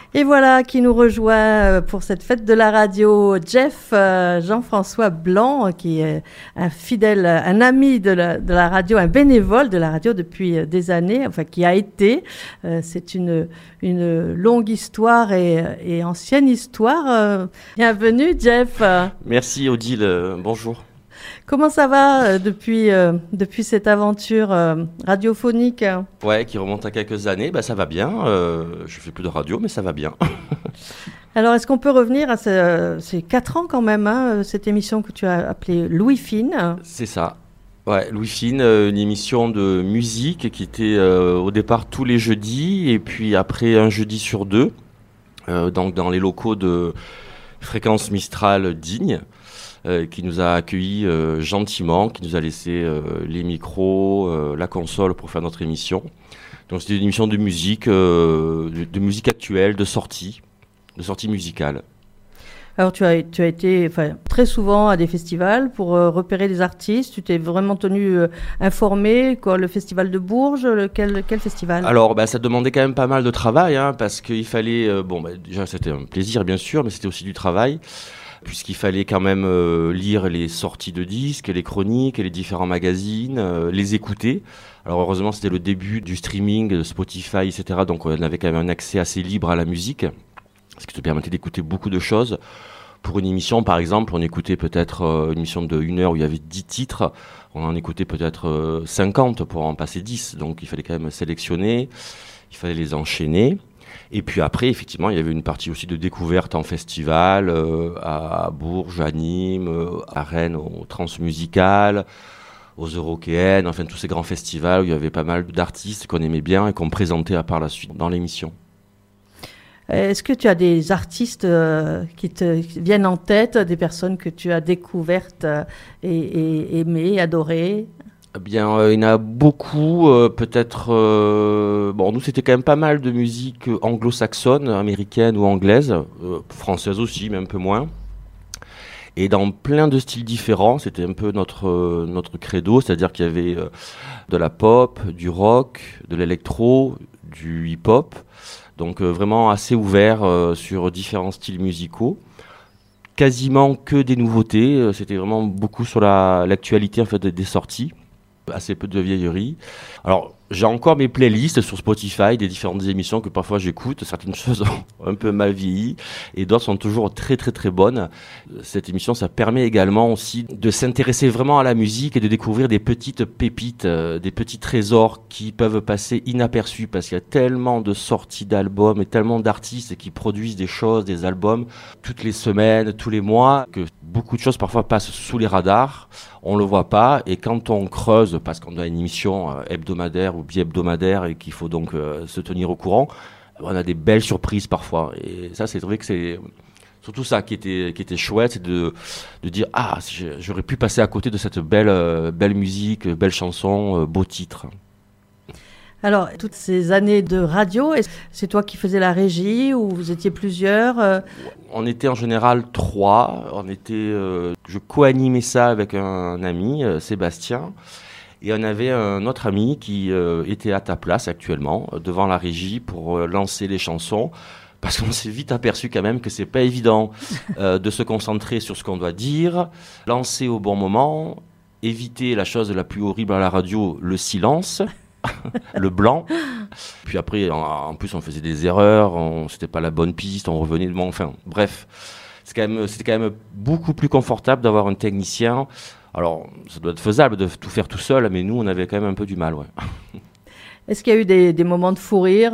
Et voilà qui nous rejoint pour cette fête de la radio, Jeff Jean-François Blanc, qui est un fidèle, un ami de la radio, un bénévole de la radio depuis des années, enfin qui a été. C'est une longue histoire et ancienne histoire. Bienvenue Jeff. Merci Odile, bonjour. Comment ça va depuis cette aventure radiophonique? Ouais, qui remonte à quelques années, ça va bien. Je fais plus de radio, mais ça va bien. Alors, est-ce qu'on peut revenir à ces 4 ans quand même, cette émission que tu as appelée Louis Fine? C'est ça. Ouais, Louis Fine, une émission de musique qui était au départ tous les jeudis, et puis après un jeudi sur 2, donc dans les locaux de Fréquence Mistral Digne. Qui nous a accueillis gentiment, qui nous a laissé les micros, la console pour faire notre émission. Donc c'était une émission de musique actuelle, de sortie musicale. Alors tu as été très souvent à des festivals pour repérer des artistes. Tu t'es vraiment tenu informé, quoi, le festival de Bourges, quel festival? Alors ça demandait quand même pas mal de travail, parce qu'il fallait, déjà c'était un plaisir bien sûr, mais c'était aussi du travail. Puisqu'il fallait quand même lire les sorties de disques, les chroniques, les différents magazines, les écouter. Alors heureusement, c'était le début du streaming, de Spotify, etc. Donc on avait quand même un accès assez libre à la musique, ce qui te permettait d'écouter beaucoup de choses. Pour une émission, par exemple, on écoutait peut-être une émission de 1 heure où il y avait 10 titres. On en écoutait peut-être 50 pour en passer 10. Donc il fallait quand même sélectionner, il fallait les enchaîner. Et puis après, effectivement, il y avait une partie aussi de découverte en festival, à Bourges, à Nîmes, à Rennes, au Transmusical, aux Eurokéennes, enfin tous ces grands festivals où il y avait pas mal d'artistes qu'on aimait bien et qu'on présentait par la suite dans l'émission. Est-ce que tu as des artistes qui te viennent en tête, des personnes que tu as découvertes et aimées, adorées? Eh bien, il y en a beaucoup, peut-être... nous, c'était quand même pas mal de musique anglo-saxonne, américaine ou anglaise, française aussi, mais un peu moins. Et dans plein de styles différents, c'était un peu notre credo, c'est-à-dire qu'il y avait de la pop, du rock, de l'électro, du hip-hop, donc vraiment assez ouvert sur différents styles musicaux. Quasiment que des nouveautés, c'était vraiment beaucoup sur l'actualité en fait, des sorties. Assez peu de vieilleries. Alors, j'ai encore mes playlists sur Spotify des différentes émissions que parfois j'écoute. Certaines choses ont un peu mal vieilli et d'autres sont toujours très très très bonnes. Cette émission, ça permet également aussi de s'intéresser vraiment à la musique et de découvrir des petites pépites, des petits trésors qui peuvent passer inaperçus parce qu'il y a tellement de sorties d'albums et tellement d'artistes qui produisent des choses, des albums toutes les semaines, tous les mois, que beaucoup de choses parfois passent sous les radars. On le voit pas et quand on creuse, parce qu'on a une émission hebdomadaire ou bi-hebdomadaire et qu'il faut donc se tenir au courant, on a des belles surprises parfois. Et ça, c'est vrai que c'est surtout ça qui était chouette, c'est de dire j'aurais pu passer à côté de cette belle musique, belle chanson, beau titre. Alors, toutes ces années de radio, c'est toi qui faisais la régie ou vous étiez plusieurs? On était en général 3. Je co-animais ça avec un ami, Sébastien. Et on avait un autre ami qui était à ta place actuellement, devant la régie pour lancer les chansons. Parce qu'on s'est vite aperçu quand même que c'est pas évident de se concentrer sur ce qu'on doit dire, lancer au bon moment, éviter la chose la plus horrible à la radio, le silence. Le blanc. Puis après, en plus, on faisait des erreurs, c'était pas la bonne piste, on revenait de enfin, bref. C'était quand même beaucoup plus confortable d'avoir un technicien. Alors, ça doit être faisable de tout faire tout seul, mais nous, on avait quand même un peu du mal, ouais. Est-ce qu'il y a eu des moments de fou rire?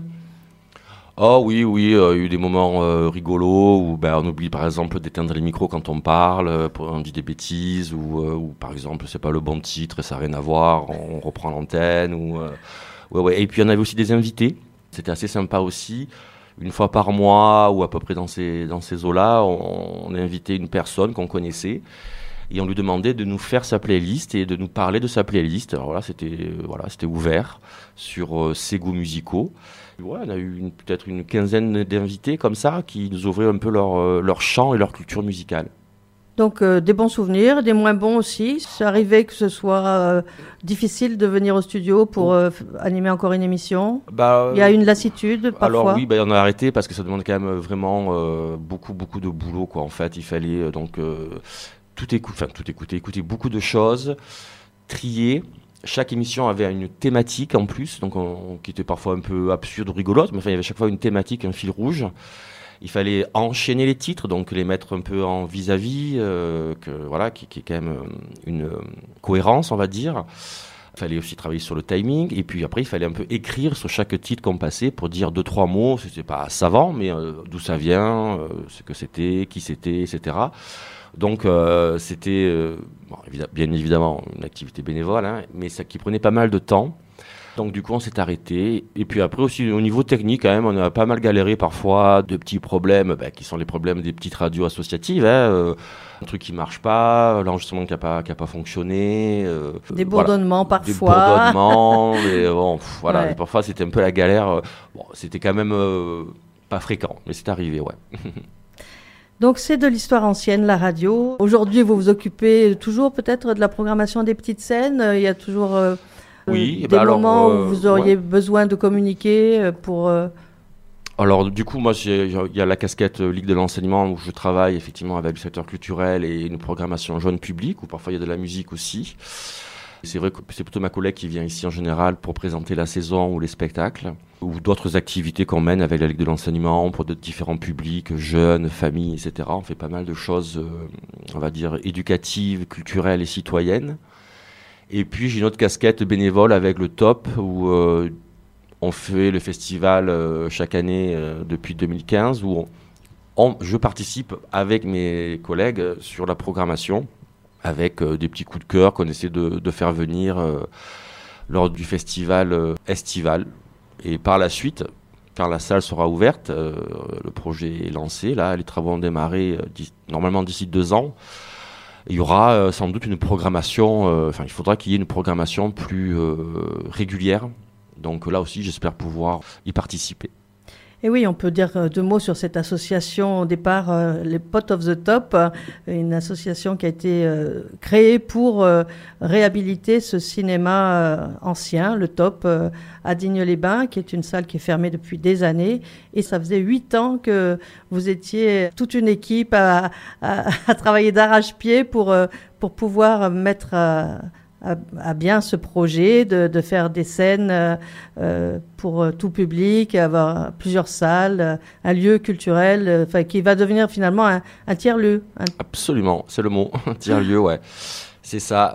Oh oui, il y a eu des moments rigolos où on oublie par exemple d'éteindre les micros quand on parle, on dit des bêtises, ou par exemple c'est pas le bon titre, ça n'a rien à voir, on reprend l'antenne. Ouais. Et puis on avait aussi des invités, c'était assez sympa aussi. Une fois par mois ou à peu près dans ces eaux-là, on a invité une personne qu'on connaissait. Et on lui demandait de nous faire sa playlist et de nous parler de sa playlist. Alors là, c'était ouvert sur ses goûts musicaux. Ouais, on a eu peut-être une quinzaine d'invités comme ça qui nous ouvraient un peu leur champ et leur culture musicale. Donc des bons souvenirs, des moins bons aussi. C'est arrivé que ce soit difficile de venir au studio pour animer encore une émission. Il y a une lassitude parfois. Alors oui, on a arrêté parce que ça demande quand même vraiment beaucoup de boulot, quoi. En fait, il fallait tout écouter beaucoup de choses, trier. Chaque émission avait une thématique en plus, donc qui était parfois un peu absurde ou rigolote, mais enfin, il y avait chaque fois une thématique, un fil rouge. Il fallait enchaîner les titres, donc les mettre un peu en vis-à-vis, qui est quand même une cohérence, on va dire. Il fallait aussi travailler sur le timing, et puis après, il fallait un peu écrire sur chaque titre qu'on passait pour dire 2-3 mots. C'était pas savant, mais d'où ça vient, ce que c'était, qui c'était, etc. Donc c'était bien évidemment une activité bénévole, hein, mais ça qui prenait pas mal de temps. Donc du coup on s'est arrêté. Et puis après aussi au niveau technique quand même, on a pas mal galéré parfois de petits problèmes qui sont les problèmes des petites radios associatives. Un truc qui marche pas, l'enregistrement qui a pas fonctionné. Des bourdonnements parfois. Des bourdonnements. Ouais. Parfois c'était un peu la galère. C'était quand même pas fréquent, mais c'est arrivé, ouais. Donc c'est de l'histoire ancienne, la radio. Aujourd'hui, vous vous occupez toujours peut-être de la programmation des petites scènes. Il y a toujours des moments où vous auriez besoin de communiquer pour... Alors du coup, moi, il y a la casquette Ligue de l'enseignement où je travaille effectivement avec le secteur culturel et une programmation jeune public, où parfois il y a de la musique aussi. C'est vrai que c'est plutôt ma collègue qui vient ici en général pour présenter la saison ou les spectacles, ou d'autres activités qu'on mène avec la Ligue de l'enseignement pour de différents publics, jeunes, familles, etc. On fait pas mal de choses, on va dire, éducatives, culturelles et citoyennes. Et puis j'ai une autre casquette bénévole avec le TOP, où on fait le festival chaque année depuis 2015, où je participe avec mes collègues sur la programmation, avec des petits coups de cœur qu'on essaie de faire venir lors du festival estival. Et par la suite, quand la salle sera ouverte, le projet est lancé, là, les travaux ont démarré normalement d'ici 2 ans. Il y aura sans doute une programmation, il faudra qu'il y ait une programmation plus régulière. Donc là aussi, j'espère pouvoir y participer. Et oui, on peut dire 2 mots sur cette association au départ, les Pot of the Top, une association qui a été créée pour réhabiliter ce cinéma ancien, le Top, à Digne-les-Bains, qui est une salle qui est fermée depuis des années. Et ça faisait 8 ans que vous étiez toute une équipe à travailler d'arrache-pied pour pouvoir mettre à bien ce projet de faire des scènes pour tout public, avoir plusieurs salles, un lieu culturel qui va devenir finalement un tiers-lieu. Absolument, c'est le mot, un tiers-lieu, ouais. C'est ça,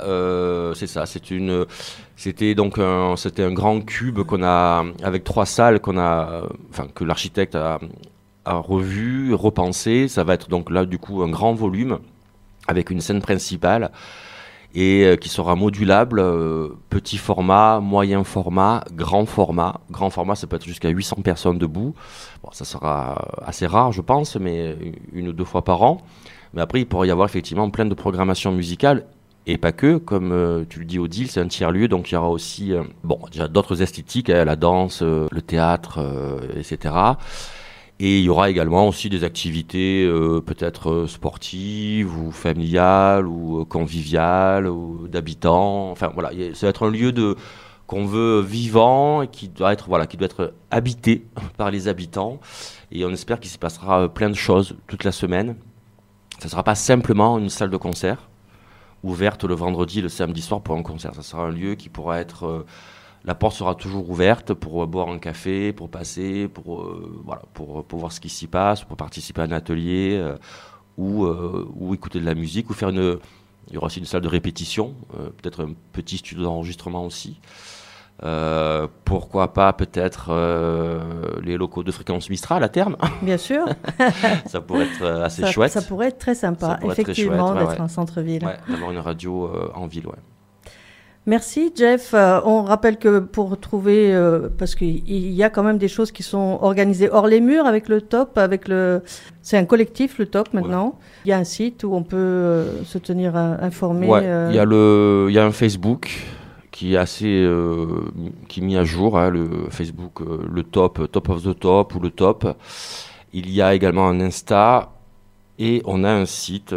c'était un grand cube qu'on a, avec 3 salles que l'architecte a revu, repensé. Ça va être donc là du coup un grand volume avec une scène principale et qui sera modulable, petit format, moyen format, grand format. Grand format, ça peut être jusqu'à 800 personnes debout. Bon, ça sera assez rare, je pense, mais 1 ou 2 fois par an. Mais après, il pourrait y avoir effectivement plein de programmations musicales, et pas que, comme tu le dis, Odile, c'est un tiers-lieu, donc il y aura aussi déjà d'autres esthétiques, la danse, le théâtre, etc. Et il y aura également aussi des activités peut-être sportives ou familiales ou conviviales ou d'habitants. Enfin voilà, ça va être un lieu qu'on veut vivant et qui doit être habité par les habitants. Et on espère qu'il s'y passera plein de choses toute la semaine. Ça ne sera pas simplement une salle de concert ouverte le vendredi et le samedi soir pour un concert. Ça sera un lieu qui pourra être... la porte sera toujours ouverte pour boire un café, pour passer, pour voir ce qui s'y passe, pour participer à un atelier ou écouter de la musique ou faire il y aura aussi une salle de répétition, peut-être un petit studio d'enregistrement aussi. Pourquoi pas peut-être les locaux de Fréquence Mistral à terme. Bien sûr. Ça pourrait être assez chouette. Ça pourrait être très sympa, effectivement, d'être en centre-ville. Ouais, d'avoir une radio en ville, ouais. Merci Jeff. On rappelle que pour trouver, parce qu'il y a quand même des choses qui sont organisées hors les murs avec le TOP, c'est un collectif le TOP maintenant. Ouais. Il y a un site où on peut se tenir informé. Ouais, il y a un Facebook qui est assez qui est mis à jour, hein, le Facebook, le Top of the Top ou le Top. Il y a également un Insta Et on a un site,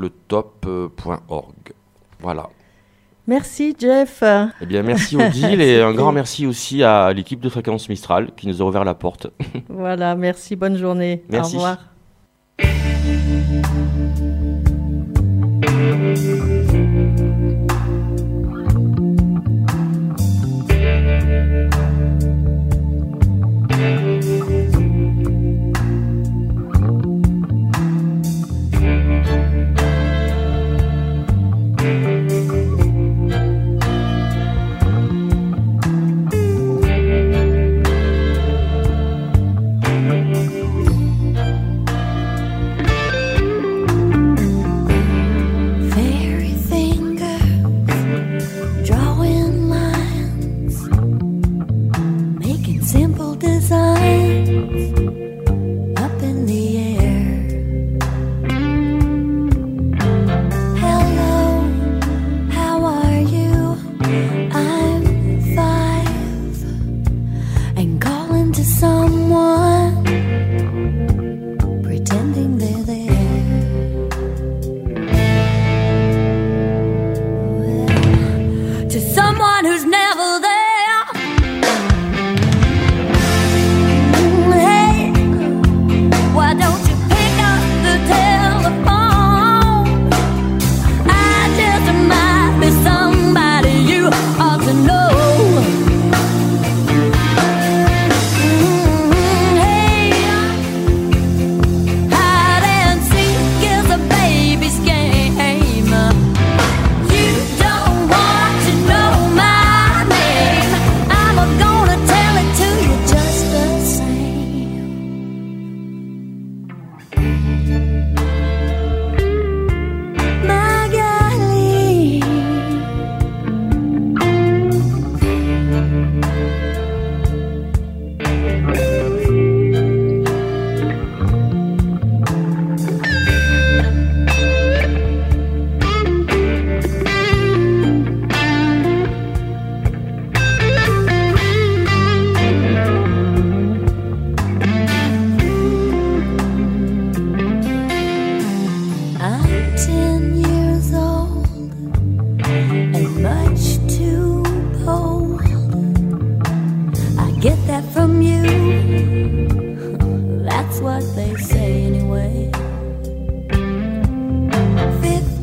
letop.org. Voilà. Merci Jeff. Eh bien, merci Odile et un grand merci aussi à l'équipe de Fréquence Mistral qui nous a ouvert la porte. Voilà, merci, bonne journée. Merci. Au revoir. That's what they say anyway. 15